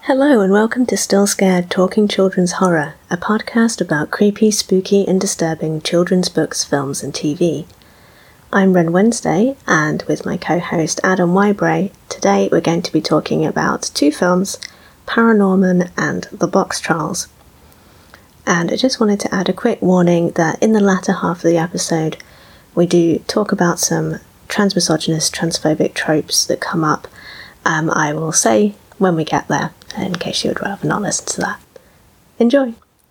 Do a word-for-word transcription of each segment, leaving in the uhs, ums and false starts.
Hello and welcome to Still Scared Talking Children's Horror, a podcast about creepy, spooky and disturbing children's books, films and T V. I'm Ren Wednesday, and with my co-host Adam Wybray, today we're going to be talking about two films, Paranorman and The Box Trolls. And I just wanted to add a quick warning that in the latter half of the episode, we do talk about some transmisogynist, transphobic tropes that come up. Um, I will say when we get there, in case you would rather not listen to that. Enjoy!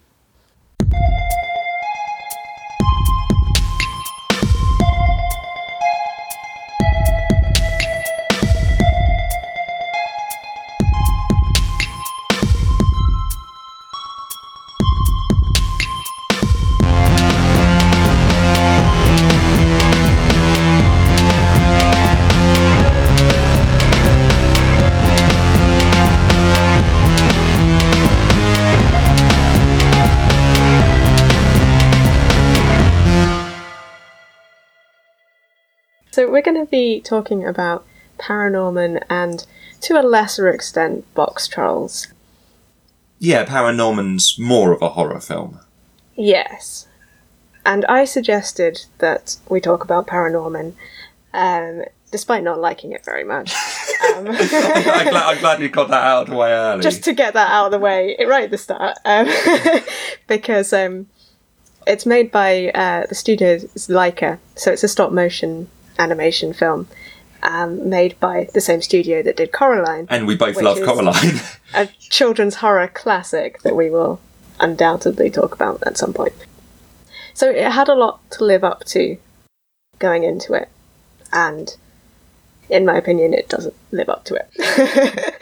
So we're going to be talking about Paranorman and, to a lesser extent, Box Trolls. Yeah, Paranorman's more of a horror film. Yes. And I suggested that we talk about Paranorman, um, despite not liking it very much. Um, I'm, glad, I'm glad you got that out of the way early. Just to get that out of the way right at the start. Um, because um, it's made by uh, the studio Laika, so it's a stop-motion animation film um, made by the same studio that did Coraline. And we both love Coraline. A children's horror classic that we will undoubtedly talk about at some point. So it had a lot to live up to going into it, and in my opinion it doesn't live up to it.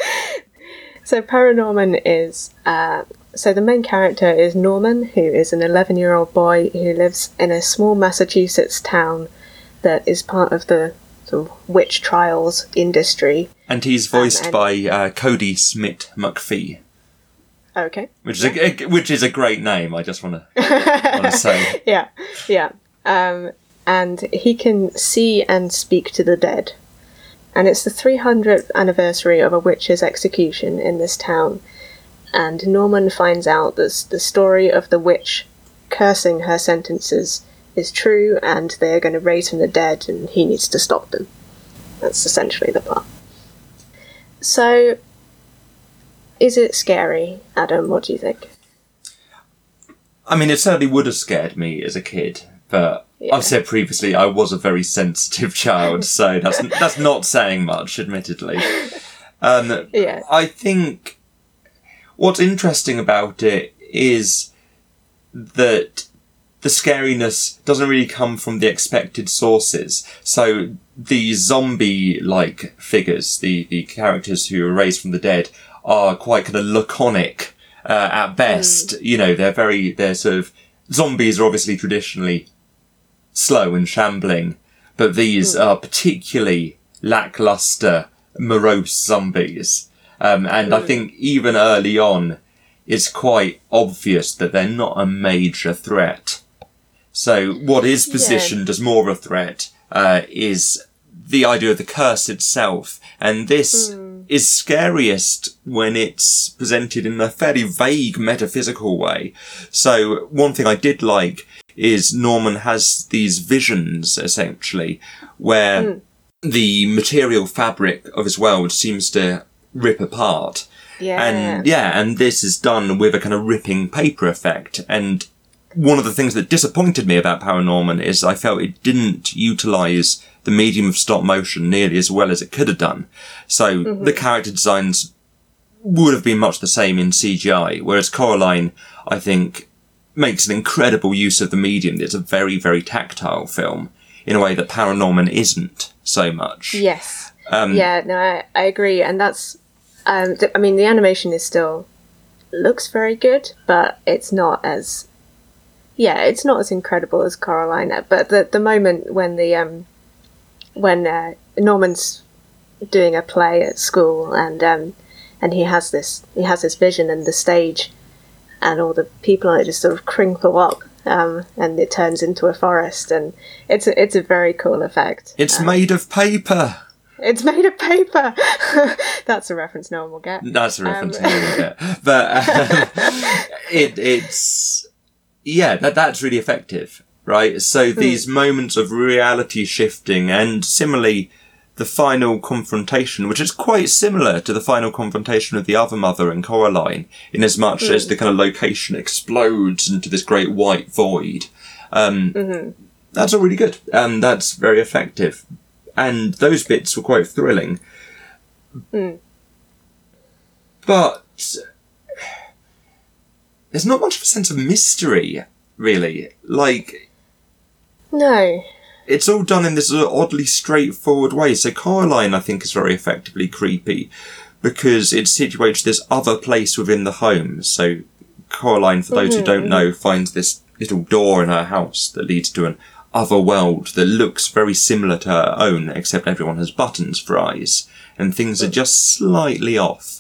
So Paranorman is uh, so the main character is Norman, who is an eleven year old boy who lives in a small Massachusetts town that is part of the sort of witch trials industry. And he's voiced um, and by uh, Cody Smith McPhee. Okay. Which is yeah. a which is a great name. I just want to want to say. Yeah, yeah. Um, and he can see and speak to the dead. And it's the three hundredth anniversary of a witch's execution in this town. And Norman finds out that the story of the witch cursing her sentences is true, and they're going to raise from the dead, and he needs to stop them. That's essentially the plot. So, is it scary, Adam? What do you think? I mean, it certainly would have scared me as a kid, but yeah. I've said previously I was a very sensitive child, so that's that's not saying much, admittedly. Um, yeah. I think what's interesting about it is that the scariness doesn't really come from the expected sources. So the zombie-like figures, the, the characters who are raised from the dead, are quite kind of laconic uh, at best. Mm. You know, they're very, they're sort of, zombies are obviously traditionally slow and shambling, but these mm. are particularly lackluster, morose zombies. Um, and mm. I think even early on, it's quite obvious that they're not a major threat. So what is positioned yeah. as more of a threat uh, is the idea of the curse itself. And this mm. is scariest when it's presented in a fairly vague metaphysical way. So one thing I did like is Norman has these visions, essentially, where mm. the material fabric of his world seems to rip apart. Yeah. And yeah, and this is done with a kind of ripping paper effect. And one of the things that disappointed me about Paranorman is I felt it didn't utilise the medium of stop motion nearly as well as it could have done. So mm-hmm. the character designs would have been much the same in C G I, whereas Coraline, I think, makes an incredible use of the medium. It's a very, very tactile film in a way that Paranorman isn't so much. Yes. Um, yeah, no, I, I agree. And that's, um, th- I mean, the animation is still, looks very good, but it's not as... Yeah, it's not as incredible as Coraline, but the the moment when the um when uh, Norman's doing a play at school and um and he has this he has this vision and the stage and all the people on it just sort of crinkle up um and it turns into a forest and it's a, it's a very cool effect. It's um, made of paper. It's made of paper. That's a reference no one will get. That's a reference Um, no one will get. But um, it, it's, yeah, that that's really effective, right? So these mm. moments of reality shifting, and similarly, the final confrontation, which is quite similar to the final confrontation of the other mother and Coraline, in as much mm. as the kind of location explodes into this great white void. Um, mm-hmm. That's all really good. And that's very effective. And those bits were quite thrilling. Mm. But there's not much of a sense of mystery, really. Like... No. It's all done in this sort of oddly straightforward way. So Coraline, I think, is very effectively creepy because it's situated this other place within the home. So Coraline, for those mm-hmm, who don't mm-hmm. know, finds this little door in her house that leads to an other world that looks very similar to her own, except everyone has buttons for eyes, and things are just slightly off.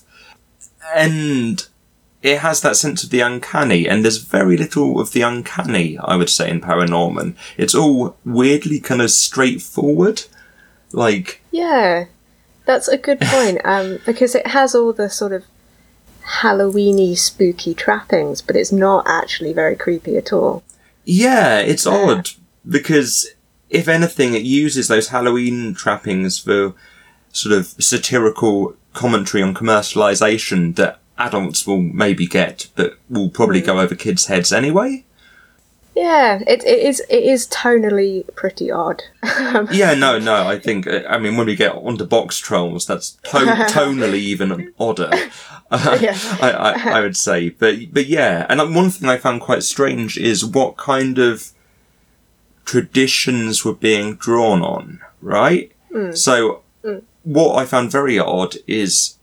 And it has that sense of the uncanny, and there's very little of the uncanny, I would say, in Paranorman. It's all weirdly kind of straightforward. Like... Yeah, that's a good point, um, because it has all the sort of Halloween-y, spooky trappings, but it's not actually very creepy at all. Yeah, it's yeah. odd. Because, if anything, it uses those Halloween trappings for sort of satirical commentary on commercialisation that adults will maybe get, but will probably mm. go over kids' heads anyway. Yeah, it, it is it is tonally pretty odd. yeah, no, no, I think, I mean, when we get onto box trolls, that's to- tonally even odder, uh, yeah. I, I, I would say. But, but yeah, and one thing I found quite strange is what kind of traditions were being drawn on, right? Mm. So mm. what I found very odd is,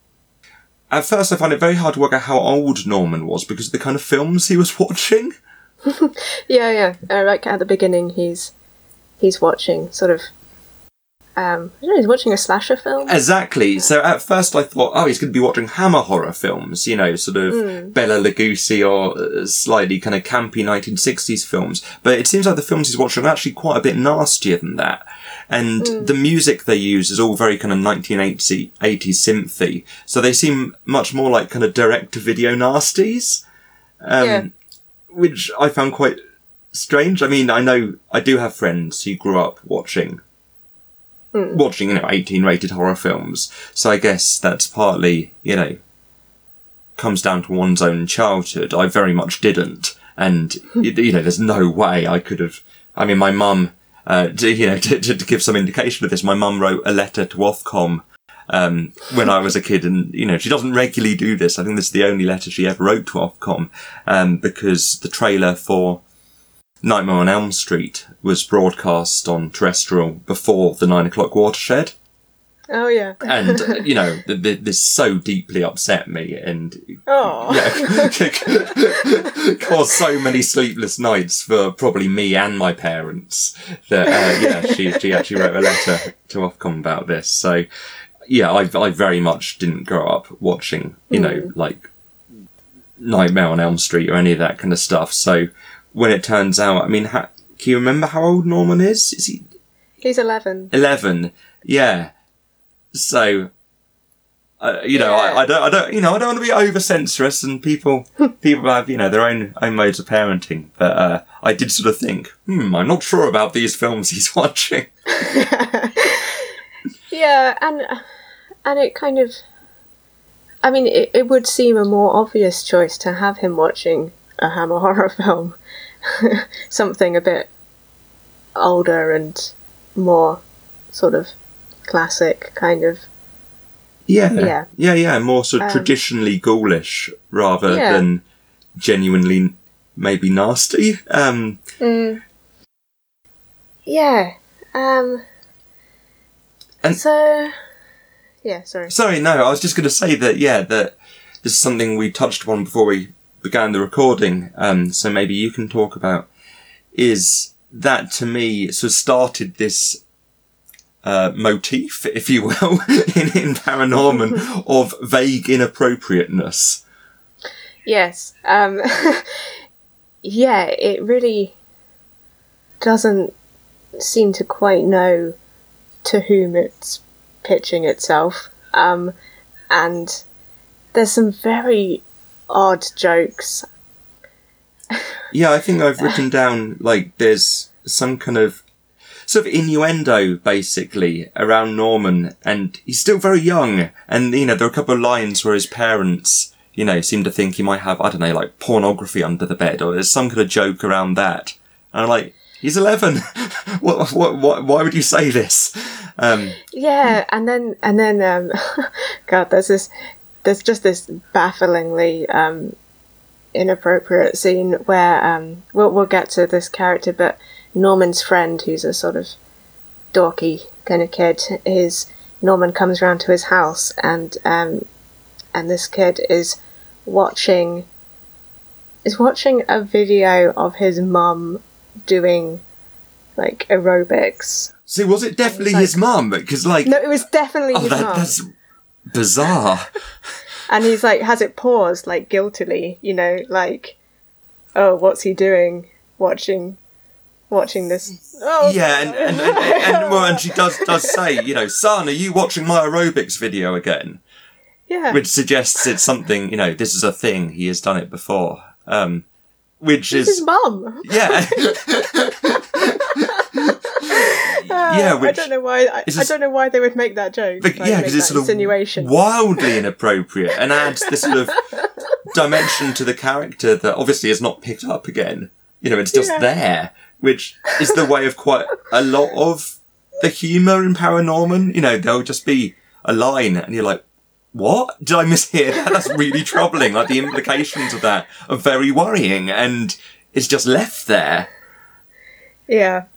at first I found it very hard to work out how old Norman was because of the kind of films he was watching. yeah, yeah. Uh, like at the beginning, he's he's watching sort of. Um, I don't know, he's watching a slasher film. Exactly. So at first I thought, oh, he's going to be watching Hammer horror films, you know, sort of mm. Bela Lugosi or uh, slightly kind of campy nineteen sixties films. But it seems like the films he's watching are actually quite a bit nastier than that. And mm. the music they use is all very kind of nineteen eighties synthy. So they seem much more like kind of direct-to-video nasties. Um, yeah. Which I found quite strange. I mean, I know I do have friends who grew up watching Mm. watching, you know, eighteen-rated horror films. So I guess that's partly, you know, comes down to one's own childhood. I very much didn't. And, you know, there's no way I could have... I mean, my mum, uh, to, you know, to, to give some indication of this, my mum wrote a letter to Ofcom um, when I was a kid. And, you know, she doesn't regularly do this. I think this is the only letter she ever wrote to Ofcom um, because the trailer for Nightmare on Elm Street was broadcast on terrestrial before the nine o'clock watershed. Oh, yeah. And, uh, you know, th- th- this so deeply upset me and oh. yeah, caused so many sleepless nights for probably me and my parents that, uh, yeah, she, she actually wrote a letter to Ofcom about this. So, yeah, I, I very much didn't grow up watching, you mm. know, like Nightmare on Elm Street or any of that kind of stuff. So, when it turns out, I mean, ha- can you remember how old Norman is? Is he? He's eleven. Eleven, yeah. So, uh, you know, yeah. I, I don't, I don't, you know, I don't want to be over censorious, and people, people have, you know, their own own modes of parenting. But uh, I did sort of think, hmm, I'm not sure about these films he's watching. yeah, and and it kind of, I mean, it, it would seem a more obvious choice to have him watching a Hammer horror film. Something a bit older and more sort of classic kind of. Yeah, yeah, yeah, yeah. More sort of um, traditionally ghoulish rather yeah. than genuinely maybe nasty. Um, mm, yeah. Um, and so, yeah. Sorry. Sorry. No, I was just going to say that. Yeah, that this is something we touched upon before we began the recording, um, so maybe you can talk about, is that to me sort of started this uh, motif, if you will, in, in Paranorman of vague inappropriateness. Yes. Um, yeah, it really doesn't seem to quite know to whom it's pitching itself. Um, and there's some very odd jokes. Yeah, I think I've written down, like, there's some kind of sort of innuendo, basically, around Norman, and he's still very young, and, you know, there are a couple of lines where his parents, you know, seem to think he might have, I don't know, like, pornography under the bed, or there's some kind of joke around that. And I'm like, he's eleven! what, what, what, why would you say this? Um, yeah, and then, and then, um, God, there's this, there's just this bafflingly, um, inappropriate scene where, um, we'll, we'll get to this character, but Norman's friend, who's a sort of dorky kind of kid, is Norman comes round to his house, and um, and this kid is watching is watching a video of his mum doing like aerobics. so was it definitely like, his mum? Because, like, no, it was definitely oh, his that, mum. that's bizarre. And he's like, has it paused, like guiltily, you know, like, oh, what's he doing? Watching. Watching this, oh, yeah, and and, and, and, and well, and she does does say, you know, son, are you watching my aerobics video again? yeah, Which suggests it's something, you know, this is a thing, he has done it before. Um, which it's is his mum. yeah, yeah. I Which don't know why. I, is I don't know why they would make that joke. but, like, yeah, make because it's that sort of insinuation. wildly inappropriate and adds this sort of dimension to the character that obviously is not picked up again. You know, it's just Yeah. there. Which is the way of quite a lot of the humour in Paranorman. You know, there'll just be a line and you're like, what? Did I mishear that? That's really troubling. Like, the implications of that are very worrying, and it's just left there. Yeah.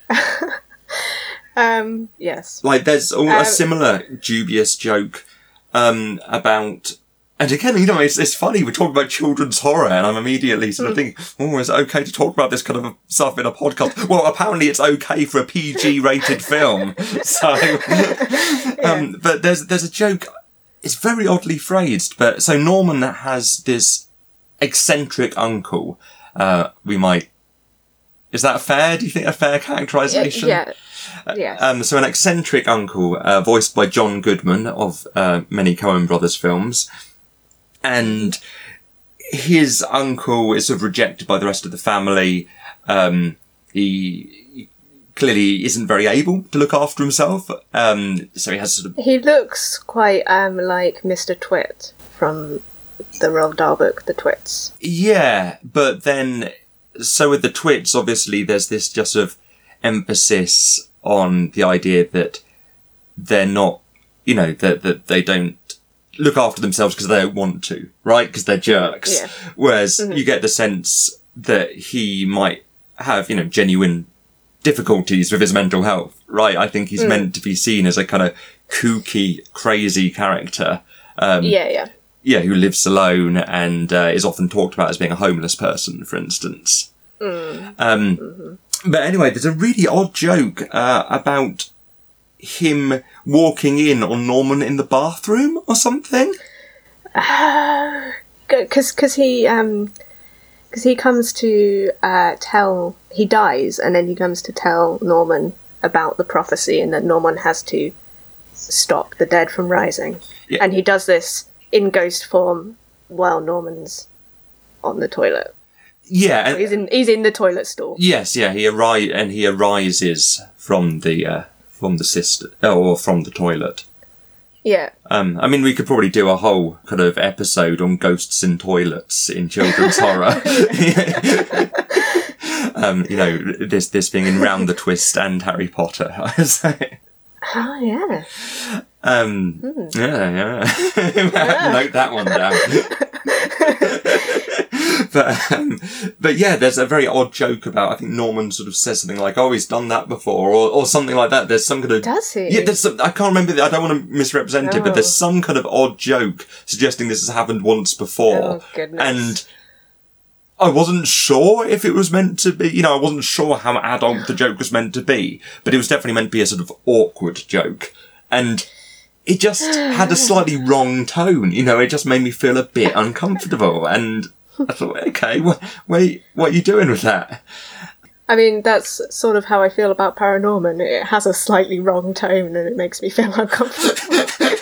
um. Yes. Like, there's a, Um, a similar dubious joke um, about... And again, you know, it's, it's funny, we're talking about children's horror, and I'm immediately sort of thinking, oh, is it okay to talk about this kind of stuff in a podcast? Well, apparently it's okay for a P G-rated film. So, um, but there's there's a joke, it's very oddly phrased, but so Norman has this eccentric uncle, uh, we might... Is that fair? Do you think a fair characterisation? Yeah. Yeah. Um, so an eccentric uncle, uh, voiced by John Goodman of uh, many Coen Brothers films. And his uncle is sort of rejected by the rest of the family. Um, he clearly isn't very able to look after himself. Um, so he has sort of... He looks quite um like Mister Twit from the Roald Dahl book, The Twits. Yeah, but then... So with the Twits, obviously, there's this just sort of emphasis on the idea that they're not, you know, that, that they don't look after themselves because they don't want to, right? Because they're jerks. Yeah. Whereas Mm-hmm. you get the sense that he might have, you know, genuine difficulties with his mental health, right? I think he's mm. meant to be seen as a kind of kooky, crazy character. Um, yeah, yeah. Yeah, who lives alone and uh, is often talked about as being a homeless person, for instance. Mm. Um, mm-hmm. But anyway, there's a really odd joke uh, about him walking in on Norman in the bathroom or something. Uh, cause, cause he, um, cause he comes to, uh, tell, he dies and then he comes to tell Norman about the prophecy and that Norman has to stop the dead from rising. Yeah. And he does this in ghost form while Norman's on the toilet. Yeah. So he's in, he's in the toilet stall. Yes, yeah, he arri- and he arises from the, uh, from the sister, or from the toilet. Yeah. Um, I mean, we could probably do a whole kind of episode on ghosts in toilets in children's horror. um, you know, this this being in Round the Twist and Harry Potter. Oh, yeah. Um, mm. Yeah, yeah. yeah. Note that one down. But, um, but yeah, there's a very odd joke about, I think Norman sort of says something like, oh, he's done that before, or, or something like that. There's some kind of... Does he? Yeah, there's some, I can't remember, the, I don't want to misrepresent oh. it, but there's some kind of odd joke suggesting this has happened once before. Oh, goodness. And I wasn't sure if it was meant to be, you know, I wasn't sure how adult the joke was meant to be, but it was definitely meant to be a sort of awkward joke. And it just had a slightly wrong tone, you know, it just made me feel a bit uncomfortable. And I thought, okay, what, wait, what are you doing with that? I mean, that's sort of how I feel about Paranorman. It has a slightly wrong tone and it makes me feel uncomfortable.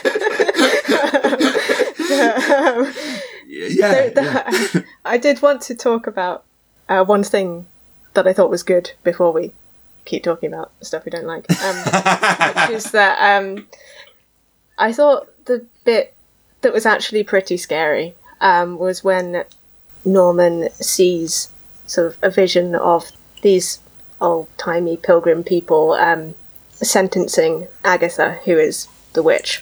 um, yeah, so that, yeah. I did want to talk about uh, one thing that I thought was good before we keep talking about stuff we don't like, um, which is that um, I thought the bit that was actually pretty scary um, was when Norman sees sort of a vision of these old-timey pilgrim people um, sentencing Agatha, who is the witch.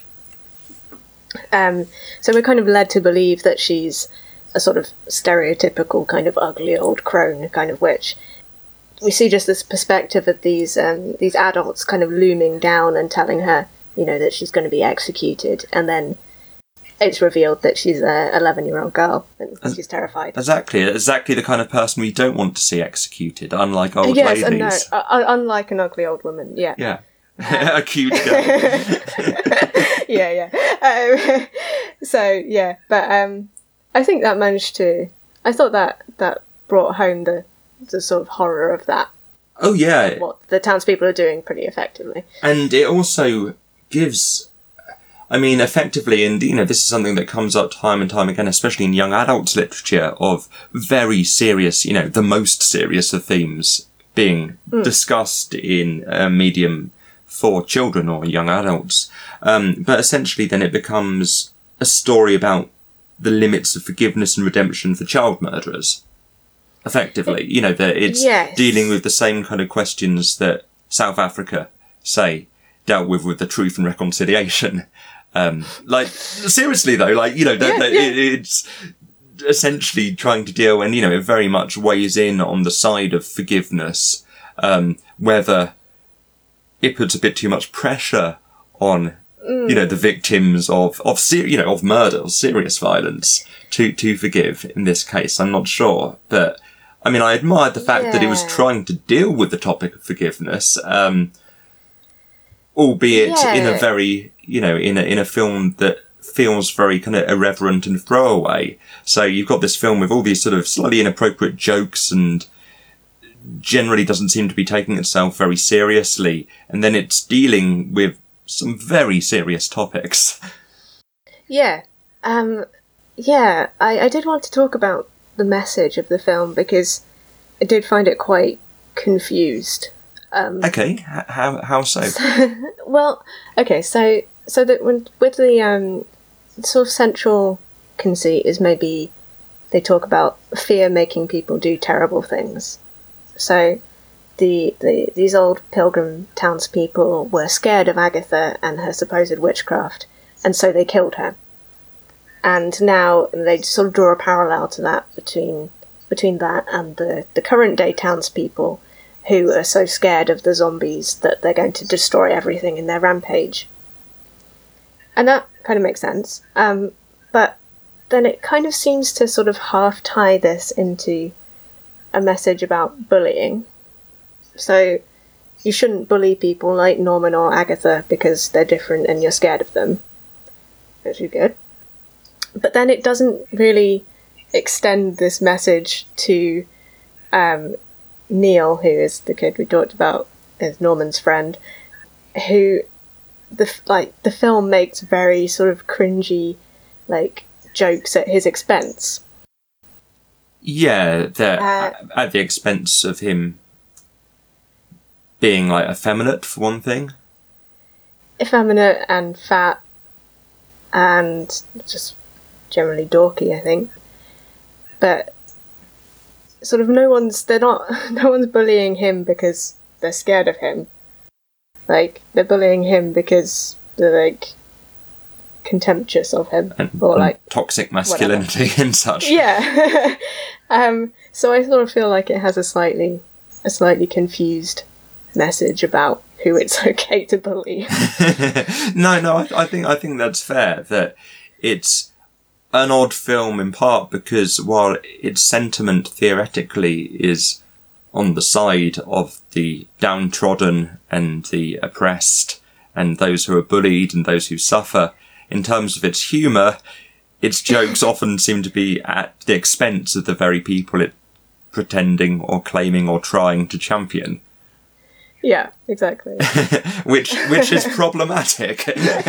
Um, so we're kind of led to believe that she's a sort of stereotypical kind of ugly old crone kind of witch. We see just this perspective of these um, these adults kind of looming down and telling her, you know, that she's going to be executed, and then it's revealed that she's an eleven-year-old girl, and she's terrified. Exactly, exactly the kind of person we don't want to see executed, unlike old yes, ladies. Yes, no, uh, unlike an ugly old woman, yeah. Yeah, a cute girl. yeah, yeah. Um, so, yeah, but um, I think that managed to... I thought that, that brought home the, the sort of horror of that. Oh, yeah. What the townspeople are doing pretty effectively. And it also gives... I mean, effectively, and, you know, this is something that comes up time and time again, especially in young adult literature, of very serious, you know, the most serious of themes being mm. discussed in a medium for children or young adults. Um, but essentially then it becomes a story about the limits of forgiveness and redemption for child murderers. Effectively, you know, that it's yes. dealing with the same kind of questions that South Africa, say, dealt with with the Truth and Reconciliation. Um, like, seriously though, like, you know, that, yeah, that yeah. It, it's essentially trying to deal, and, you know, it very much weighs in on the side of forgiveness, um, whether it puts a bit too much pressure on, mm. you know, the victims of, of, ser- you know, of murder or serious violence to, to forgive in this case. I'm not sure, but I mean, I admired the fact yeah. that it was trying to deal with the topic of forgiveness, um, albeit yeah. in a very, you know, in a, in a film that feels very kind of irreverent and throwaway. So you've got this film with all these sort of slightly inappropriate jokes and generally doesn't seem to be taking itself very seriously. And then it's dealing with some very serious topics. Yeah. Um, yeah, I, I did want to talk about the message of the film because I did find it quite confused. Um, okay, H- how how so? well, okay, so so that when with the um, sort of central conceit is maybe they talk about fear making people do terrible things. So the the these old pilgrim townspeople were scared of Agatha and her supposed witchcraft, and so they killed her. And now they sort of draw a parallel to that between between that and the, the current day townspeople who are so scared of the zombies that they're going to destroy everything in their rampage. And that kind of makes sense. Um, but then it kind of seems to sort of half tie this into a message about bullying. So you shouldn't bully people like Norman or Agatha because they're different and you're scared of them. Which is good. But then it doesn't really extend this message to um, Neil, who is the kid we talked about, is Norman's friend, who the like the film makes very sort of cringy, like jokes at his expense. Yeah, they're uh, at, at the expense of him being like effeminate for one thing. Effeminate and fat, and just generally dorky, I think. But sort of no one's they're not no one's bullying him because they're scared of him. Like they're bullying him because they're like contemptuous of him and, or and like toxic masculinity whatever. And such. Yeah. um so I sort of feel like it has a slightly a slightly confused message about who it's okay to bully. no, no, I, I think I think that's fair. That it's an odd film in part because while its sentiment theoretically is on the side of the downtrodden and the oppressed and those who are bullied and those who suffer, in terms of its humour, its jokes often seem to be at the expense of the very people it pretending or claiming or trying to champion. Yeah, exactly. which which is problematic.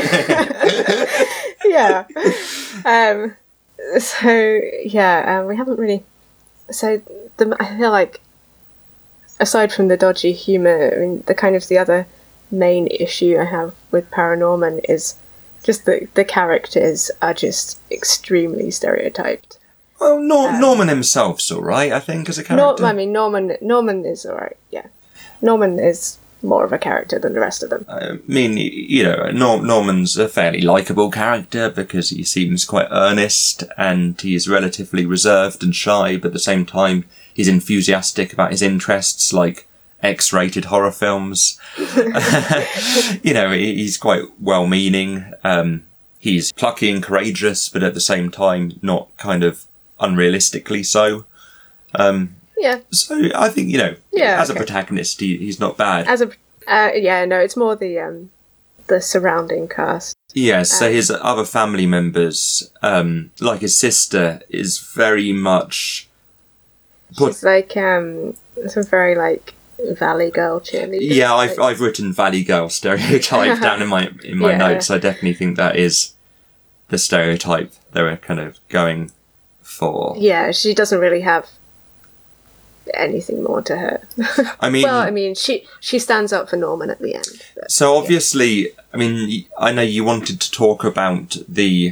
Yeah. Um, so, yeah, um, we haven't really... So, the, I feel like, aside from the dodgy humour, I mean, the kind of the other main issue I have with Paranorman is just that the characters are just extremely stereotyped. Well, Nor- um, Norman himself's all right, I think, as a character. Nor- I mean, Norman Norman is all right, yeah. Norman is more of a character than the rest of them. I mean, you know, Nor- Norman's a fairly likeable character because he seems quite earnest and he's relatively reserved and shy, but at the same time, he's enthusiastic about his interests, like X-rated horror films. You know, he's quite well-meaning. Um, he's plucky and courageous, but at the same time, not kind of unrealistically so. Um, yeah. So I think, you know, yeah, as okay. a protagonist, he, he's not bad. As a, uh, yeah, no, it's more the um, the surrounding cast. Yes, so Um, his other family members, um, like his sister, is very much... Put, She's like um, some very like Valley Girl cheerleader. yeah, I've like, I've written Valley Girl stereotype down in my in my Yeah. notes. I definitely think that is the stereotype they were kind of going for. yeah, she doesn't really have anything more to her. I mean, well, I mean, she she stands up for Norman at the end. But, so obviously, I mean, I know you wanted to talk about the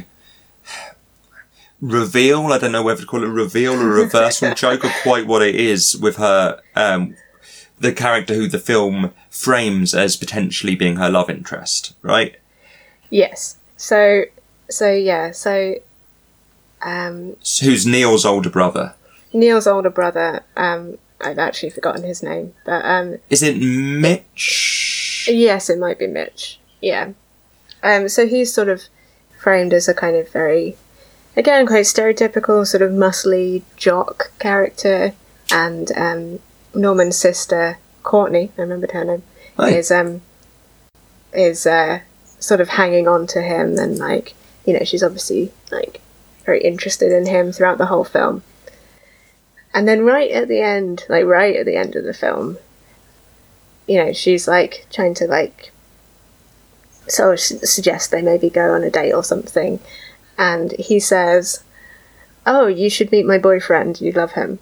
reveal. I don't know whether to call it a reveal or a reversal joke or quite what it is with her, um, the character who the film frames as potentially being her love interest, right? yes. So so yeah. So um, Who's Neil's older brother. Neil's older brother. Um, I've actually forgotten his name, but um, Is it Mitch? yes, it might be Mitch. Yeah. Um, so he's sort of framed as a kind of very, again, quite stereotypical sort of muscly jock character, and um, Norman's sister Courtney, I remembered her name, Hi. is um is uh, sort of hanging on to him, and like, you know, she's obviously like very interested in him throughout the whole film. And then right at the end, like right at the end of the film, you know, she's like trying to like sort of su- suggest they maybe go on a date or something, and he says, "Oh, you should meet my boyfriend. You'd love him."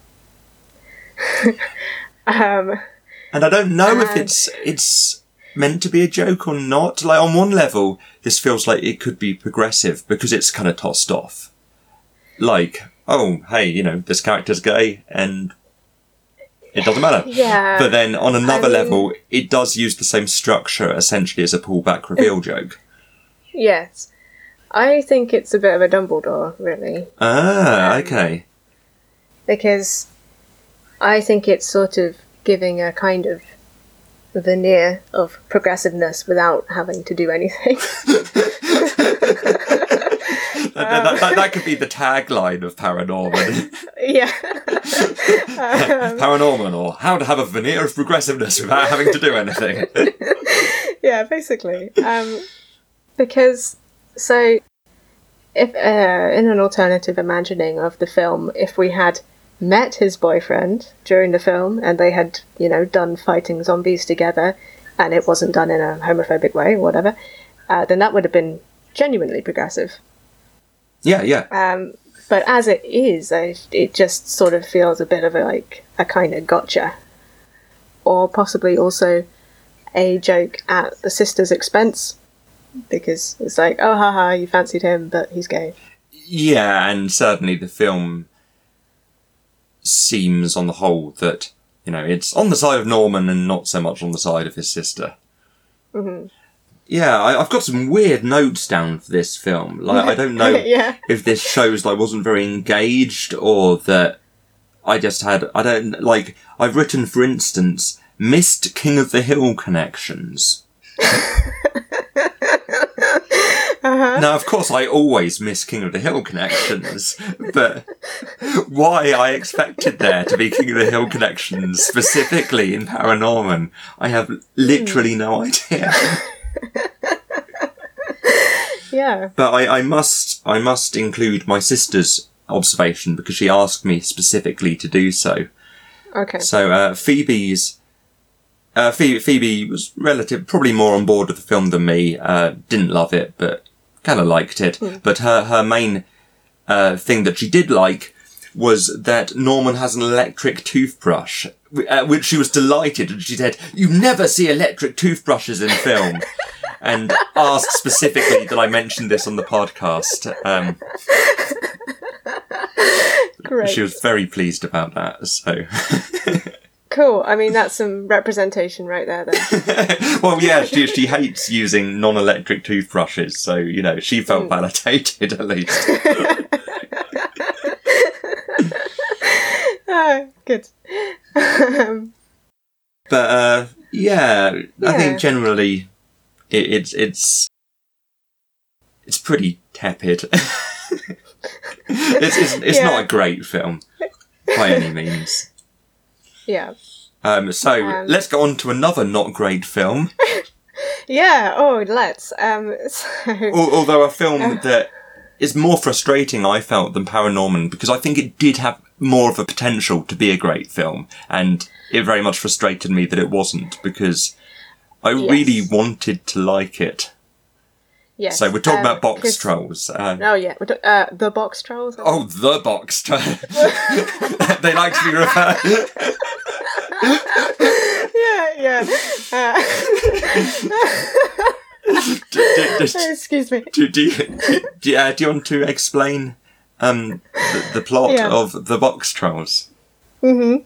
um, And I don't know if And- it's it's meant to be a joke or not. Like, on one level, this feels like it could be progressive because it's kind of tossed off. Like, oh, hey, you know, this character's gay and it doesn't matter. yeah. But then on another I mean- level, it does use the same structure essentially as a pullback reveal joke. Yes. I think it's a bit of a Dumbledore, really. Ah, Um, okay. Because I think it's sort of giving a kind of veneer of progressiveness without having to do anything. That, that, that, that could be the tagline of Paranorman. yeah. Paranorman, or how to have a veneer of progressiveness without having to do anything. Yeah, basically. Um, because, so, if uh, in an alternative imagining of the film, if we had met his boyfriend during the film and they had, you know, done fighting zombies together and it wasn't done in a homophobic way or whatever, uh, then that would have been genuinely progressive. Yeah, yeah. Um, but as it is, I, it just sort of feels a bit of a, like, a kind of gotcha. Or possibly also a joke at the sister's expense. Because it's like, oh, haha, you fancied him, but he's gay. Yeah, and certainly the film seems on the whole that, you know, it's on the side of Norman and not so much on the side of his sister. Mm-hmm. Yeah, I, I've got some weird notes down for this film. Like, I don't know Yeah. if this shows that I wasn't very engaged or that I just had, I don't, like, I've written, for instance, missed King of the Hill connections. Uh-huh. Now, of course, I always miss King of the Hill connections, but why I expected there to be King of the Hill connections specifically in Paranorman, I have literally no idea. Yeah. But I, I must, I must include my sister's observation because she asked me specifically to do so. Okay. So uh, Phoebe's uh, Phoebe, Phoebe was relative, probably more on board with the film than me. Uh, didn't love it, but kind of liked it. Mm. But her her main uh, thing that she did like was that Norman has an electric toothbrush, at which she was delighted, and she said, "You never see electric toothbrushes in film." And asked specifically that I mentioned this on the podcast. Um, Great. She was very pleased about that, so... Cool. I mean, that's some representation right there, then. Well, yeah, she, she hates using non-electric toothbrushes, so, you know, she felt Mm. validated, at least. Oh, good. um, But, uh, yeah, Yeah. I think generally it, it's it's it's pretty tepid. it's it's, it's Yeah. not a great film, by any means. yeah. Um, so, Um, let's go on to another not great film. Yeah. Oh, let's. Um, so, Al- Although a film that is more frustrating, I felt, than Paranorman, because I think it did have more of a potential to be a great film, and it very much frustrated me that it wasn't, because I Yes. really wanted to like it. yes. So we're talking um, about box 'cause- trolls. Uh, Oh, yeah. we're ta- Uh, the box trolls? Oh, the box troll. They like to be referred. Yeah, yeah. Uh, do, do, do, excuse me. do, do, you- do, you- uh, do you want to explain um, the, the plot Yeah. of the box trolls? Um,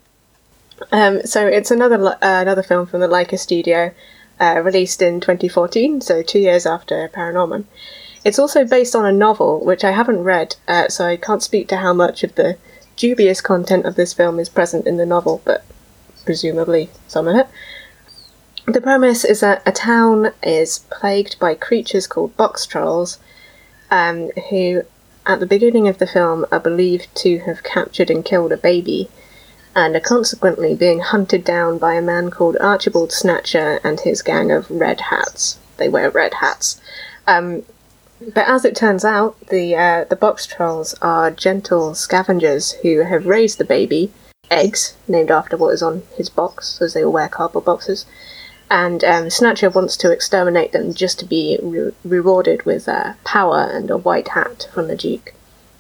so it's another li- uh, another film from the Leica studio, uh, released in twenty fourteen, so two years after Paranorman. It's also based on a novel, which I haven't read, uh, so I can't speak to how much of the dubious content of this film is present in the novel, but presumably some of it. The premise is that a town is plagued by creatures called box trolls, um, who, at the beginning of the film, are believed to have captured and killed a baby, and are consequently being hunted down by a man called Archibald Snatcher and his gang of red hats. They wear red hats. Um, but as it turns out, the uh, the box trolls are gentle scavengers who have raised the baby, eggs, named after what is on his box, as they all wear cardboard boxes, and um, Snatcher wants to exterminate them just to be re- rewarded with uh, power and a white hat from the Duke.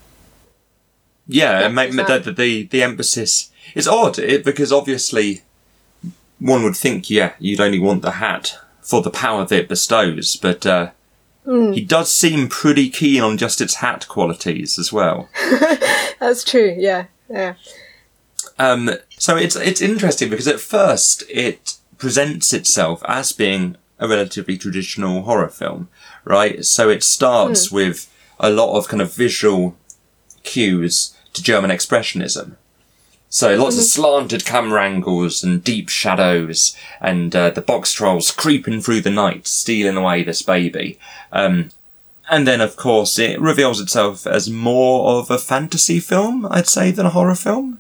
Yeah, Yeah, and ma- is ma- that- the, the the emphasis is odd it, because obviously one would think, yeah, you'd only want the hat for the power that it bestows, but uh, Mm. he does seem pretty keen on just its hat qualities as well. That's true, yeah, yeah. Um, so it's it's interesting because at first it presents itself as being a relatively traditional horror film, right? So it starts Mm. with a lot of kind of visual cues to German expressionism. So lots of slanted camera angles and deep shadows, and uh, the box trolls creeping through the night, stealing away this baby. Um, and then, of course, it reveals itself as more of a fantasy film, I'd say, than a horror film.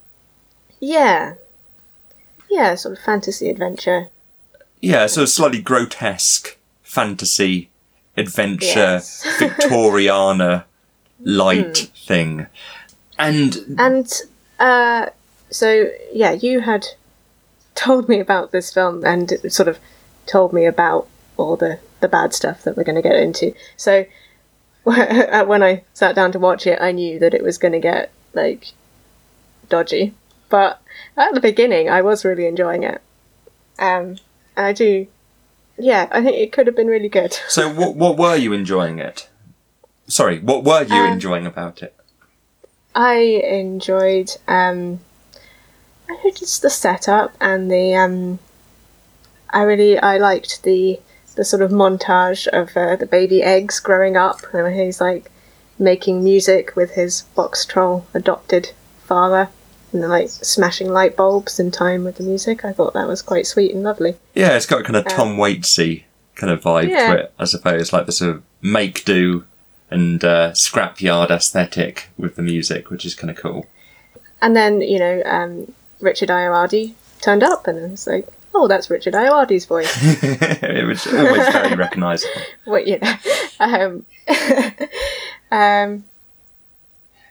Yeah. Yeah, sort of fantasy adventure. Yeah, so a slightly grotesque fantasy adventure Yes. Victoriana light thing. And And, uh, so, yeah, you had told me about this film and sort of told me about all the, the bad stuff that we're going to get into. So, when I sat down to watch it, I knew that it was going to get, like, dodgy. But at the beginning, I was really enjoying it. Um, and I do, yeah, I think it could have been really good. so what what were you enjoying it? Sorry, what were you Um, enjoying about it? I enjoyed, um, I think just the setup and the, um, I really, I liked the, the sort of montage of uh, the baby eggs growing up, and he's like making music with his box troll adopted father, and they're like smashing light bulbs in time with the music. I thought that was quite sweet and lovely. Yeah, it's got a kind of Tom Waitsy kind of vibe Yeah. to it, I suppose, like the sort of make-do and uh, scrapyard aesthetic with the music, which is kind of cool. And then, you know, um, Richard Ayoade turned up, and I was like, oh, that's Richard Ayoade's voice. It was always very recognisable. What, you know. Um, um,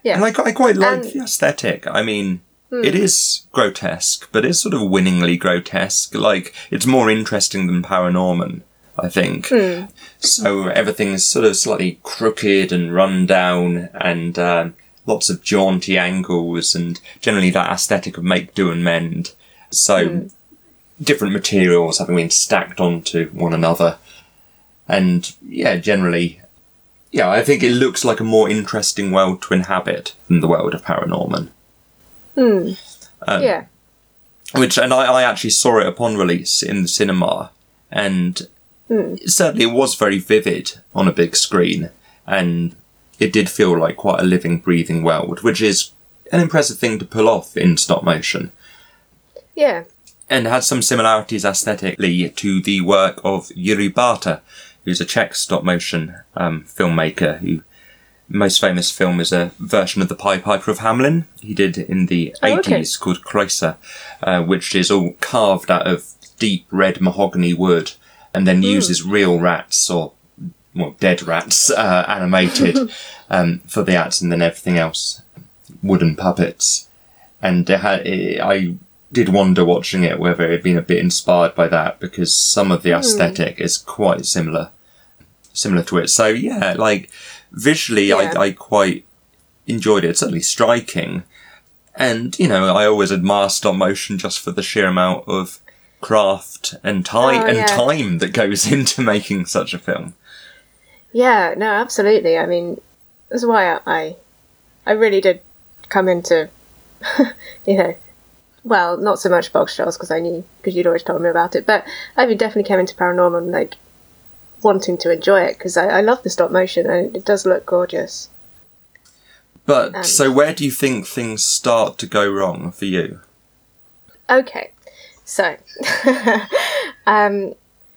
Yeah. And I, I quite like and, the aesthetic. I mean, mm. it is grotesque, but it's sort of winningly grotesque. Like, it's more interesting than Paranorman, I think. Mm. So everything is sort of slightly crooked and run down, and um, lots of jaunty angles, and generally that aesthetic of make, do and mend. So mm. different materials having been stacked onto one another. And yeah, generally, yeah, I think it looks like a more interesting world to inhabit than the world of Paranorman. Hmm. Um, yeah. Which, and I, I actually saw it upon release in the cinema, and mm. certainly it was very vivid on a big screen, and it did feel like quite a living, breathing world, which is an impressive thing to pull off in stop motion. Yeah. And had some similarities aesthetically to the work of Yuri Bata, who's a Czech stop-motion um, filmmaker who most famous film is a version of the Pied Piper of Hamelin he did in the oh, eighties okay. called Kreutzer, uh, which is all carved out of deep red mahogany wood and then mm. uses real rats or well, dead rats uh, animated um, for the acts, and then everything else wooden puppets. And it had, it, I did wonder watching it whether it had been a bit inspired by that, because some of the aesthetic mm. is quite similar similar to it. So yeah, like visually yeah. I, I quite enjoyed it. It's certainly striking, and you know, I always admire stop motion just for the sheer amount of craft and time oh, and yeah. time that goes into making such a film. Yeah, no, absolutely. I mean, that's why I I really did come into you know, well, not so much Boxtrolls because I knew, because you'd always told me about it, but I mean, definitely came into Paranorman like wanting to enjoy it because I, I love the stop motion and it does look gorgeous. But um, so where do you think things start to go wrong for you? Okay, so um,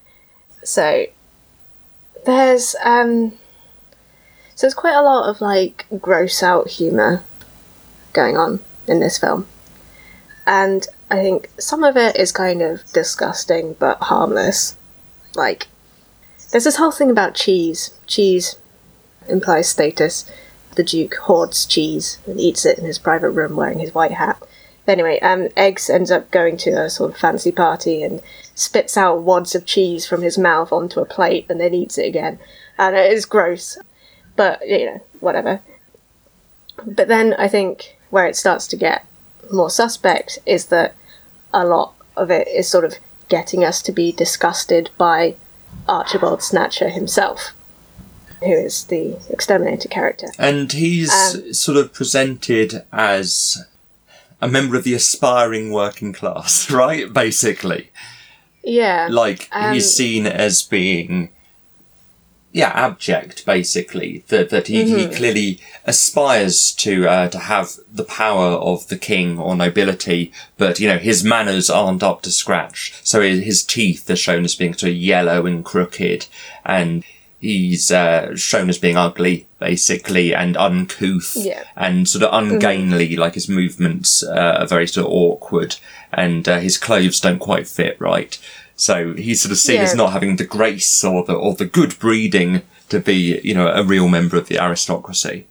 so there's um, so there's quite a lot of like gross out humour going on in this film. And I think some of it is kind of disgusting but harmless. Like, there's this whole thing about cheese. Cheese implies status. The Duke hoards cheese and eats it in his private room wearing his white hat. Anyway, um, Eggs ends up going to a sort of fancy party and spits out wads of cheese from his mouth onto a plate and then eats it again. And it is gross. But, you know, whatever. But then I think where it starts to get more suspect is that a lot of it is sort of getting us to be disgusted by Archibald Snatcher himself, who is the exterminator character. And he's um, sort of presented as a member of the aspiring working class, right? Basically. Yeah. Like, um, he's seen as being, yeah, abject, basically. That that he, mm-hmm. he clearly aspires to uh, to have the power of the king or nobility, but, you know, his manners aren't up to scratch. So his, his teeth are shown as being sort of yellow and crooked, and he's uh, shown as being ugly, basically, and uncouth, yeah. and sort of ungainly, mm-hmm. like his movements uh, are very sort of awkward, and uh, his clothes don't quite fit right. So he's sort of seen yeah. as not having the grace or the or the good breeding to be, you know, a real member of the aristocracy.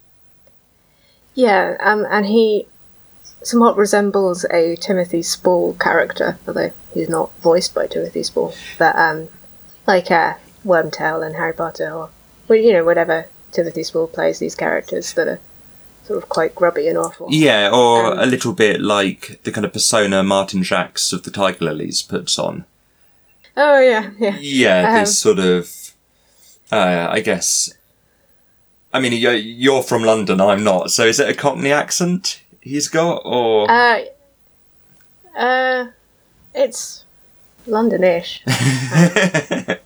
Yeah, um, and he somewhat resembles a Timothy Spall character, although he's not voiced by Timothy Spall. But um, like uh, Wormtail and Harry Potter, or well, you know, whatever Timothy Spall plays these characters that are sort of quite grubby and awful. Yeah, or um, a little bit like the kind of persona Martin Jacques of the Tiger Lilies puts on. Oh, yeah, yeah. Yeah, um, this sort of, uh, I guess, I mean, you're, you're from London, I'm not, so is it a Cockney accent he's got, or? Uh, uh, it's Londonish. um,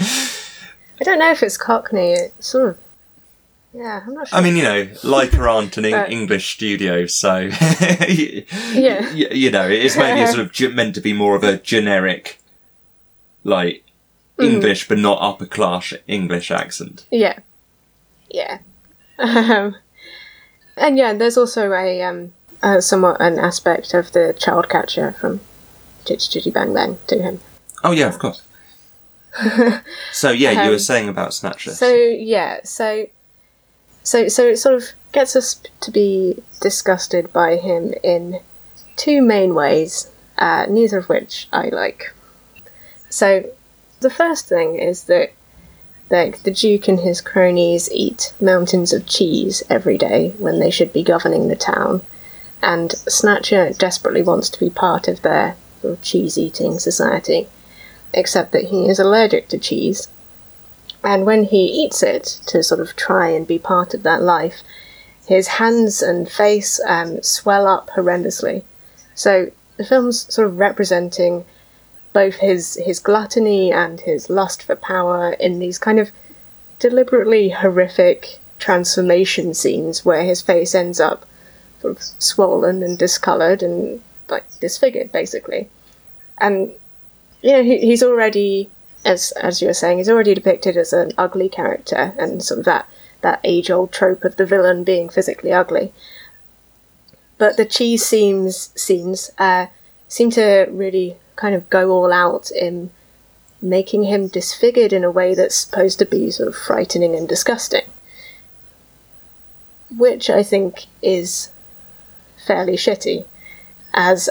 I don't know if it's Cockney, it's sort of, yeah, I'm not sure. I mean, you know, like there aren't an but, English studio, so, you, yeah. you, you know, it's maybe sort of ge- meant to be more of a generic, like, English, mm. but not upper class English accent. Yeah. Yeah. Um, and yeah, there's also a, um, uh, somewhat an aspect of the child catcher from Chitty Chitty Bang Bang to him. Oh, yeah, of course. So, yeah, um, you were saying about Snatcher. So, yeah, so So, so it sort of gets us to be disgusted by him in two main ways, uh, neither of which I like. So, the first thing is that like, the Duke and his cronies eat mountains of cheese every day when they should be governing the town, and Snatcher desperately wants to be part of their sort of cheese-eating society, except that he is allergic to cheese. And when he eats it, to sort of try and be part of that life, his hands and face um, swell up horrendously. So the film's sort of representing both his, his gluttony and his lust for power in these kind of deliberately horrific transformation scenes where his face ends up sort of swollen and discoloured and like disfigured, basically. And, you know, he, he's already... As as you were saying, he's already depicted as an ugly character, and sort of that, that age-old trope of the villain being physically ugly. But the cheese scenes, scenes uh, seem to really kind of go all out in making him disfigured in a way that's supposed to be sort of frightening and disgusting. Which I think is fairly shitty, as...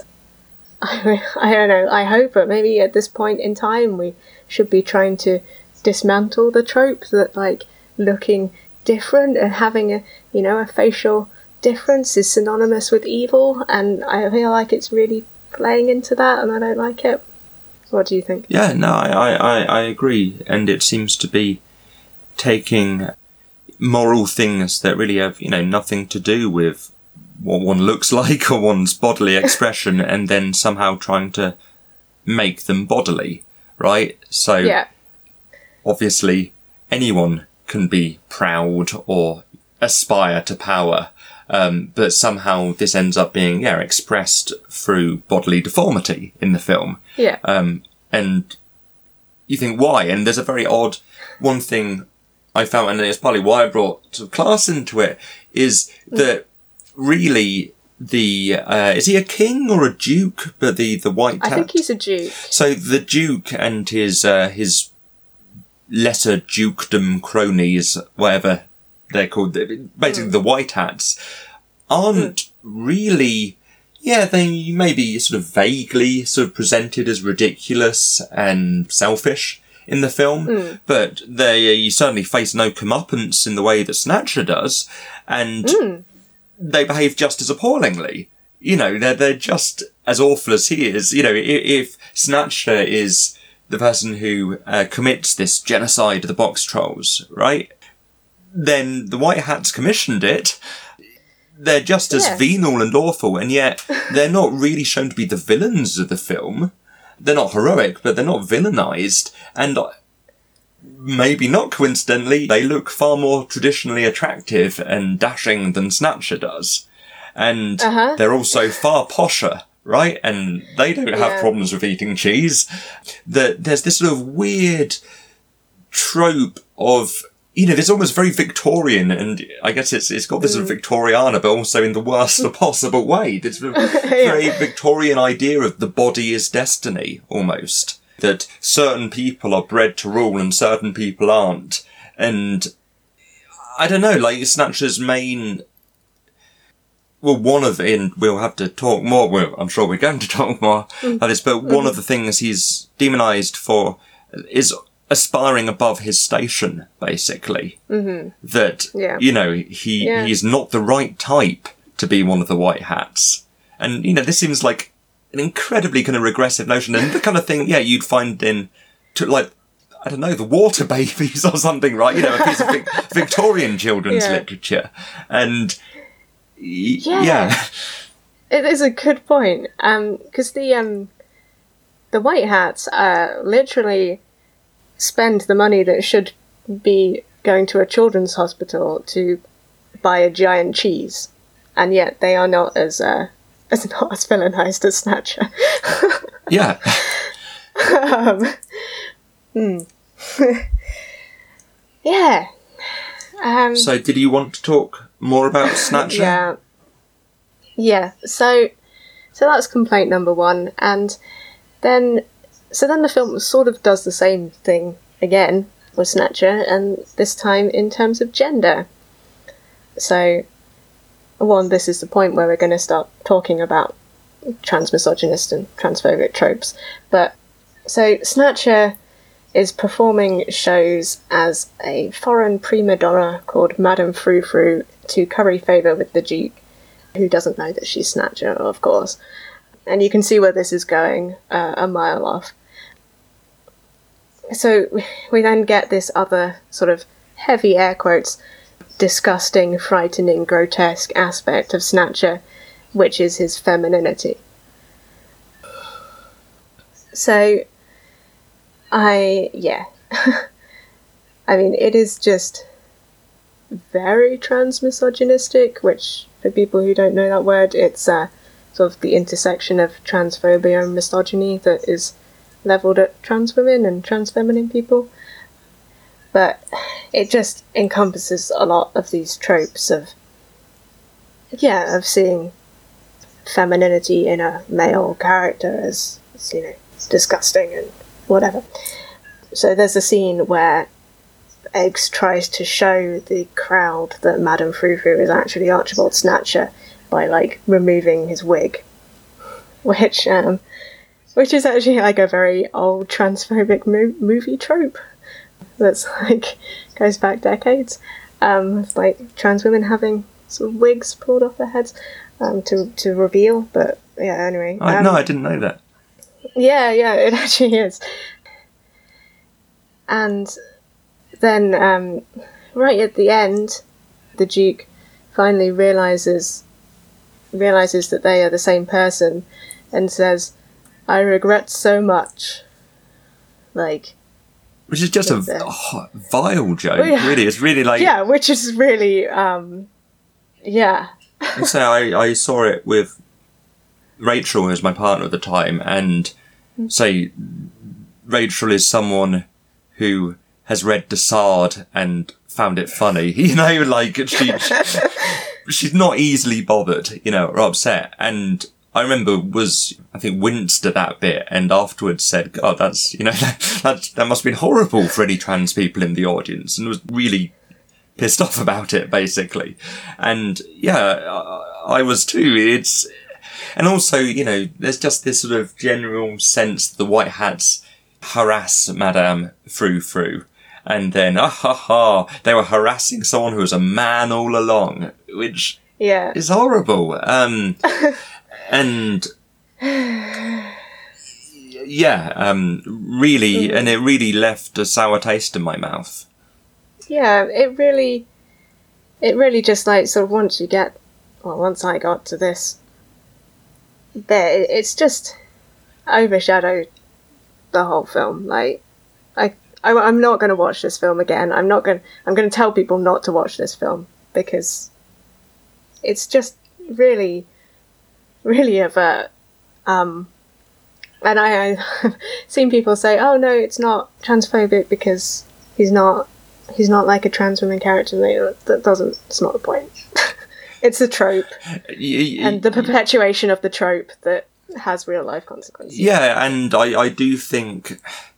I, I don't know, I hope that maybe at this point in time we should be trying to dismantle the trope that, like, looking different and having a, you know, a facial difference is synonymous with evil, and I feel like it's really playing into that, and I don't like it. What do you think? Yeah, no, I, I, I agree, and it seems to be taking moral things that really have, you know, nothing to do with what one looks like or one's bodily expression, and then somehow trying to make them bodily, right? So, yeah. Obviously, anyone can be proud or aspire to power, um, but somehow this ends up being, yeah, expressed through bodily deformity in the film. Yeah. Um, and you think, why? And there's a very odd one thing I found, and it's partly why I brought sort of class into it, is that really, the uh, is he a king or a duke? But the the white hat. I think he's a duke. So the duke and his uh, his lesser dukedom cronies, whatever they're called, basically mm. the white hats, aren't mm. really. Yeah, they may be sort of vaguely sort of presented as ridiculous and selfish in the film, mm. but they you certainly face no comeuppance in the way that Snatcher does, and. Mm. They behave just as appallingly. You know, they're, they're just as awful as he is. You know, if, if Snatcher is the person who uh, commits this genocide of the box trolls, right? Then the White Hats commissioned it. They're just as yes. venal and awful, and yet they're not really shown to be the villains of the film. They're not heroic, but they're not villainized. And maybe not coincidentally, they look far more traditionally attractive and dashing than Snatcher does. And uh-huh. they're also far posher, right? And they don't have yeah. problems with eating cheese. That there's this sort of weird trope of, you know, it's almost very Victorian, and I guess it's it's got this sort of Victoriana, but also in the worst possible way. This very yeah. Victorian idea of the body is destiny, almost. That certain people are bred to rule and certain people aren't. And I don't know, like Snatcher's main... Well, one of the... And we'll have to talk more, well, I'm sure we're going to talk more mm. about this, but mm. one of the things he's demonised for is aspiring above his station, basically. Mm-hmm. That, yeah. you know, he yeah. he's not the right type to be one of the White Hats. And, you know, this seems like an incredibly kind of regressive notion, and the kind of thing, yeah, you'd find in, to, like, I don't know, the Water Babies or something, right? You know, a piece of Vic- Victorian children's yeah. literature. And, y- yeah. yeah. It is a good point, um, because the, um, the White Hats, uh, literally spend the money that should be going to a children's hospital to buy a giant cheese, and yet they are not as, uh, It's not as villainized as Snatcher. yeah. um, hmm. yeah. Um, so, did you want to talk more about Snatcher? Yeah. Yeah. So, so that's complaint number one, and then, so then the film sort of does the same thing again with Snatcher, and this time in terms of gender. So, one, this is the point where we're going to start talking about transmisogynist and transphobic tropes. But, so, Snatcher is performing shows as a foreign prima donna called Madame Frou Frou to curry favour with the Duke, who doesn't know that she's Snatcher, of course. And you can see where this is going uh, a mile off. So we then get this other sort of heavy air quotes, disgusting, frightening, grotesque aspect of Snatcher, which is his femininity. So, I, yeah. I mean, it is just very transmisogynistic, which, for people who don't know that word, it's uh, sort of the intersection of transphobia and misogyny that is levelled at trans women and trans feminine people. But it just encompasses a lot of these tropes of, yeah, of seeing femininity in a male character as, as, you know, disgusting and whatever. So there's a scene where Eggs tries to show the crowd that Madame Frou Frou is actually Archibald Snatcher by, like, removing his wig, which, um, which is actually, like, a very old transphobic mo- movie trope that's, like, goes back decades. Um, it's, like, trans women having sort of wigs pulled off their heads um, to, to reveal, but, yeah, anyway. I, um, no, I didn't know that. Yeah, yeah, it actually is. And then, um, right at the end, the Duke finally realises realises that they are the same person and says, "I regret so much." Like, which is just a v- oh, vile joke, well, yeah. really. It's really like... Yeah, which is really, um, yeah. So I, I saw it with Rachel, who was my partner at the time, and say Rachel is someone who has read De Sade and found it funny. You know, like, she, she's not easily bothered, you know, or upset. And I remember was, I think, winced at that bit and afterwards said, God, that's, you know, that, that, that must have been horrible for any trans people in the audience, and was really pissed off about it, basically. And yeah, I, I was too. It's, and also, you know, there's just this sort of general sense that the White Hats harass Madame Frou Frou. And then, ah ha ha, they were harassing someone who was a man all along, which yeah. is horrible. Um, and yeah, um, really, mm. and it really left a sour taste in my mouth. Yeah, it really, it really just like, sort of once you get, well, once I got to this bit, it's just overshadowed the whole film. Like, I, I I'm not going to watch this film again. I'm not going. I'm going to tell people not to watch this film because it's just really, really overt. Um, and I, I've seen people say, "Oh no, it's not transphobic because he's not, he's not like a trans woman character." That doesn't. It's not the point. It's a trope, and the perpetuation of the trope that has real life consequences. Yeah, and I, I do think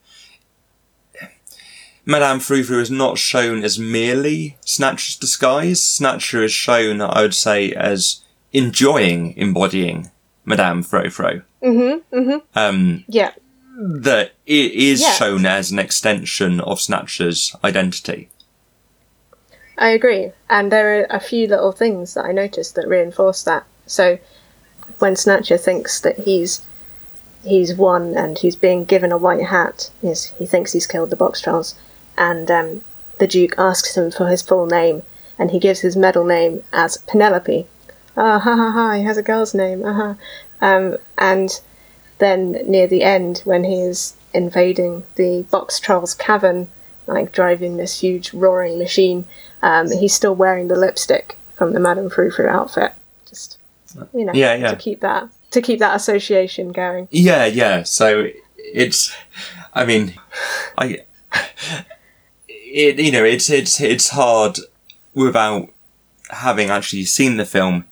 Madame Frou Frou is not shown as merely Snatcher's disguise. Snatcher is shown, I would say, as enjoying embodying Madame Frou Frou. Mm-hmm, mm-hmm. Um, yeah. That it is yeah. shown as an extension of Snatcher's identity. I agree. And there are a few little things that I noticed that reinforce that. So, when Snatcher thinks that he's he's won and he's being given a white hat, yes, he thinks he's killed the Box Trolls, and um, the Duke asks him for his full name, and he gives his middle name as Penelope. Ah, ha ha ha, he has a girl's name, aha. Um, and then near the end, when he is invading the Box Trolls cavern, like driving this huge roaring machine, um, he's still wearing the lipstick from the Madame Frou Frou outfit. Just, you know, yeah, yeah. to keep that to keep that association going. Yeah, yeah. So it's, I mean, I, it you know, it's it's it's hard without having actually seen the film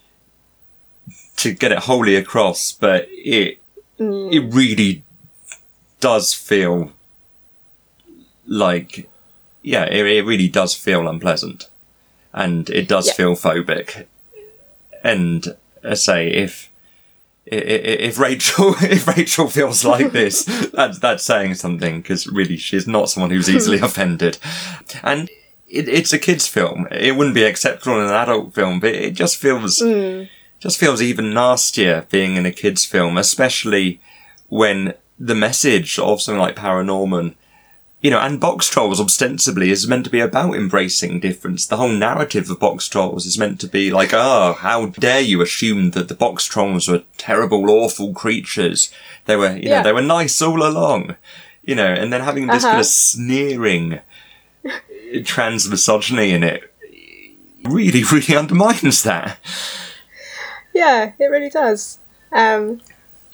to get it wholly across, but it mm. it really does feel like, yeah, it, it really does feel unpleasant. and it does yeah. feel phobic. And I say, if if Rachel if Rachel feels like this, that's that's saying something, because really she's not someone who's easily offended. And it, it's a kids' film. It wouldn't be acceptable in an adult film, but it just feels mm. just feels even nastier being in a kids' film, especially when the message of something like Paranorman, you know, and Box Trolls ostensibly is meant to be about embracing difference. The whole narrative of Box Trolls is meant to be like, oh, how dare you assume that the Box Trolls were terrible, awful creatures. They were, you yeah. know, they were nice all along, you know, and then having this uh-huh. kind of sneering trans misogyny in it really, really undermines that. Yeah, it really does. Um,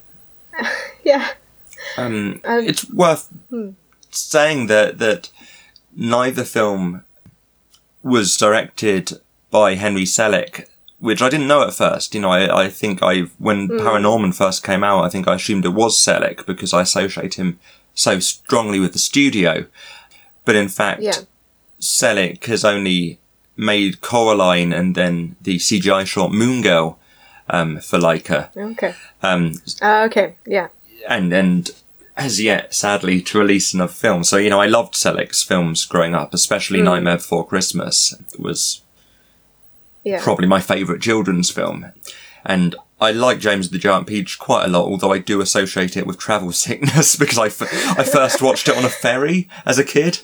yeah. Um, um, it's worth... Hmm. saying that that neither film was directed by Henry Selick, which I didn't know at first. You know, I, I think I when mm. Paranorman first came out, I think I assumed it was Selick because I associate him so strongly with the studio. But in fact, yeah. Selick has only made Coraline and then the C G I short Moon Girl um, for Laika. Okay. Um, uh, okay. Yeah. And and. has yet, sadly, to release another film. So, you know, I loved Selick's films growing up, especially mm. Nightmare Before Christmas. It was yeah. probably my favourite children's film. And I like James the Giant Peach quite a lot, although I do associate it with travel sickness because I, f- I first watched it on a ferry as a kid.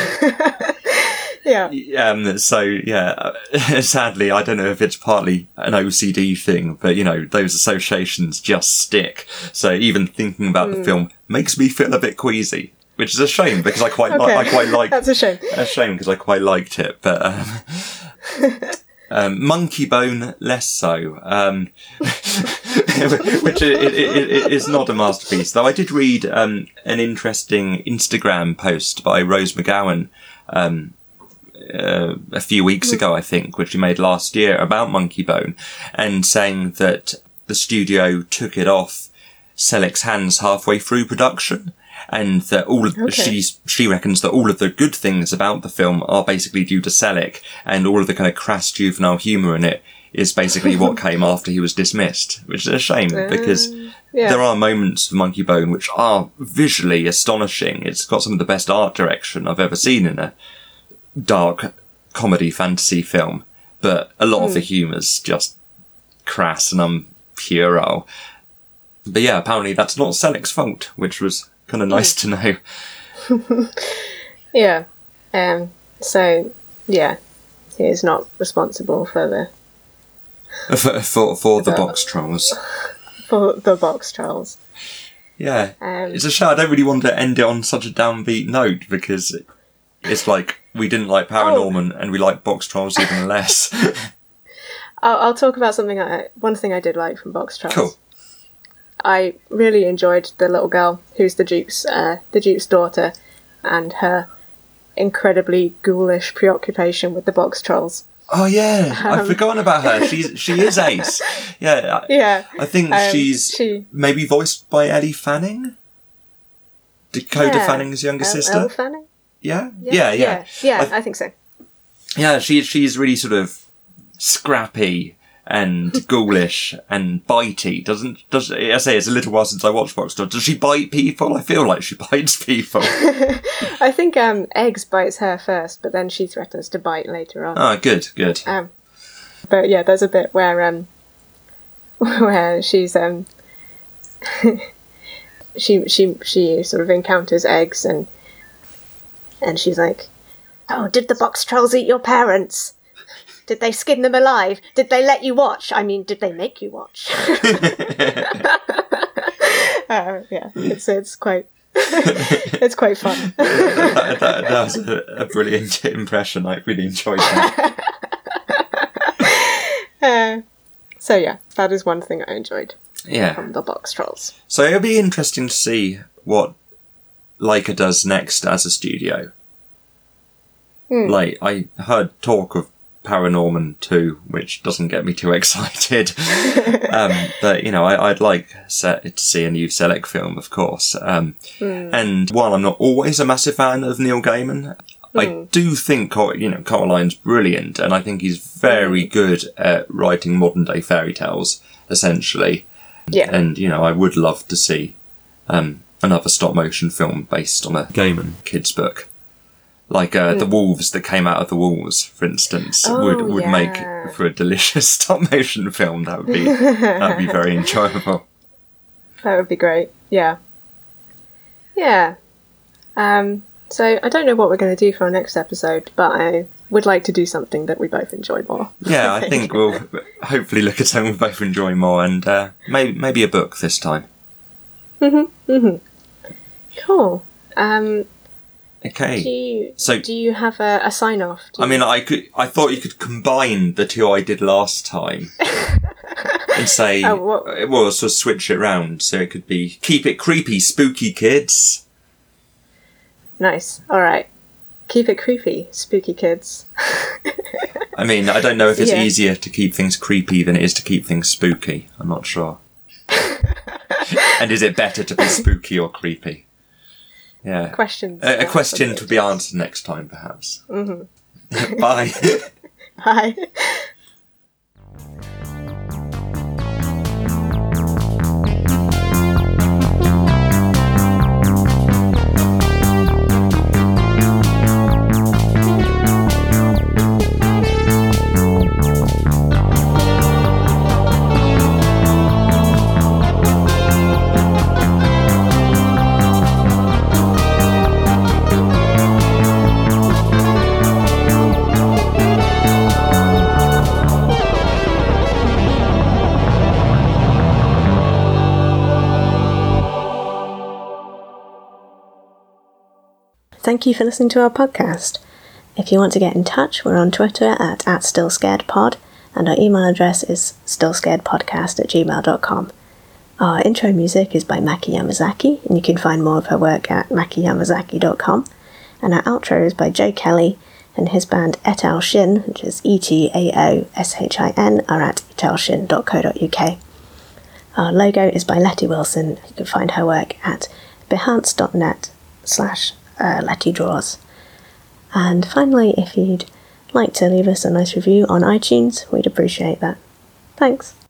Yeah. Um, so, yeah, sadly, I don't know if it's partly an O C D thing, but, you know, those associations just stick. So even thinking about mm. the film makes me feel a bit queasy, which is a shame because I quite, okay. li- I quite like That's a shame. A shame because I quite liked it, but, um, um, Monkey Bone less so, um, which it, it, it, it is not a masterpiece. Though I did read, um, an interesting Instagram post by Rose McGowan, um, Uh, a few weeks ago, I think, which he made last year about Monkey Bone, and saying that the studio took it off Selick's hands halfway through production, and that all of okay. she's she reckons that all of the good things about the film are basically due to Selick, and all of the kind of crass juvenile humour in it is basically what came after he was dismissed, which is a shame uh, because yeah. there are moments of Monkey Bone which are visually astonishing. It's got some of the best art direction I've ever seen in a dark comedy fantasy film, but a lot mm. of the humour's just crass and unpuerile. But yeah, apparently that's not Selick's fault, which was kind of nice mm. to know. yeah. Um. So yeah, he is not responsible for the for for, for the, the Box Trolls. For the Box Trolls. Yeah, um, it's a shame. I don't really want to end it on such a downbeat note because it's like we didn't like Paranorman oh. and we like Box Trolls even less. I'll, I'll talk about something. I, one thing I did like from Box Trolls. Cool. I really enjoyed the little girl who's the Duke's, uh, the Duke's daughter, and her incredibly ghoulish preoccupation with the Box Trolls. Oh yeah, um, I've forgotten about her. She's she is Ace. Yeah, I, yeah. I think um, she's she, maybe voiced by Ellie Fanning, Dakota yeah. Fanning's younger El, sister. Elle Fanning. Yeah, yeah, yeah, yeah. Yeah, yeah I, th- I think so. Yeah, she she's really sort of scrappy and ghoulish and bitey. Doesn't does I say it's a little while since I watched Box Trolls. Does she bite people? I feel like she bites people. I think um, Eggs bites her first, but then she threatens to bite later on. Oh, good, good. Um, but yeah, there's a bit where um, where she's um, she she she sort of encounters Eggs and and she's like, "Oh, did the Box Trolls eat your parents? Did they skin them alive? Did they let you watch? I mean, did they make you watch?" uh, yeah, it's it's quite it's quite fun. that, that, that was a, a brilliant impression. I really enjoyed that. uh, so yeah, that is one thing I enjoyed. Yeah, from the Box Trolls. So it'll be interesting to see what Laika does next as a studio. Hmm. Like I heard talk of Paranorman two, which doesn't get me too excited. um, but, you know, I, I'd like to see a new Selick film, of course. Um, mm. And while I'm not always a massive fan of Neil Gaiman, I do think, you know, Coraline's brilliant, and I think he's very good at writing modern day fairy tales, essentially. Yeah. And, you know, I would love to see um, another stop motion film based on a Gaiman kids book. Like uh, mm. The Wolves That Came Out of the Walls, for instance, oh, would, would yeah. make for a delicious stop motion film. That would be that would be very enjoyable. That would be great. Yeah. Yeah. Um, so I don't know what we're going to do for our next episode, but I would like to do something that we both enjoy more. Yeah, I think, I think we'll hopefully look at something we both enjoy more, and uh, maybe maybe a book this time. Mhm. Mhm. Cool. Um, okay. Do you, so do you have a, a sign off? I mean, I could. I thought you could combine the two I did last time. And say, oh, what? well, sort of switch it around, so it could be, keep it creepy, spooky, kids. Nice. All right. Keep it creepy, spooky, kids. I mean, I don't know if it's yeah. easier to keep things creepy than it is to keep things spooky. I'm not sure. And is it better to be spooky or creepy? Yeah. Questions. A, a question to be answered next time, perhaps. Mm-hmm. Bye. Bye. Thank you for listening to our podcast. If you want to get in touch, we're on Twitter at, at StillScaredPod, and our email address is stillscaredpodcast at gmail dot com. Our intro music is by Maki Yamazaki, and you can find more of her work at maki yamazaki dot com. And our outro is by Joe Kelly, and his band Etal Shin, which is E T A O S H I N, are at etalshin dot co dot uk. Our logo is by Letty Wilson. You can find her work at behance dot net slash Uh, Letty Draws. And finally, if you'd like to leave us a nice review on iTunes, we'd appreciate that. Thanks.